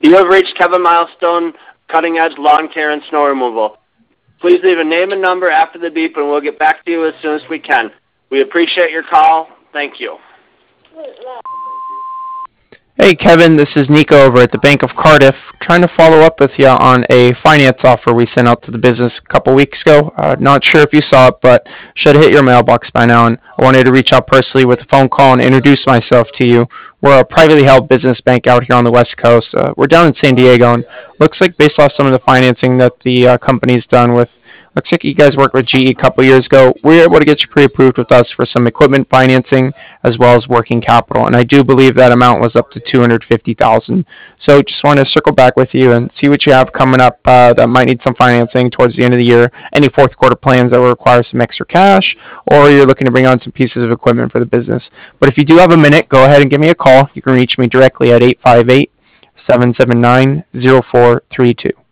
You have reached Kevin Milestone, Cutting Edge Lawn Care and Snow Removal. Please leave a name and number after the beep, and we'll get back to you as soon as we can. We appreciate your call. Thank you. Hey Kevin, this is Nico over at the Bank of Cardiff, trying to follow up with you on a finance offer we sent out to the business a couple weeks ago. Not sure if you saw it, but should have hit your mailbox by now, and I wanted to reach out personally with a phone call and introduce myself to you. We're a privately held business bank out here on the West Coast. We're down in San Diego, and looks like based off some of the financing that the company's done with, looks like you guys worked with GE a couple years ago. We were able to get you pre-approved with us for some equipment financing as well as working capital, and I do believe that amount was up to $250,000. So just want to circle back with you and see what you have coming up that might need some financing towards the end of the year. Any fourth quarter plans that will require some extra cash, or you're looking to bring on some pieces of equipment for the business. But if you do have a minute, go ahead and give me a call. You can reach me directly at 858-779-0432.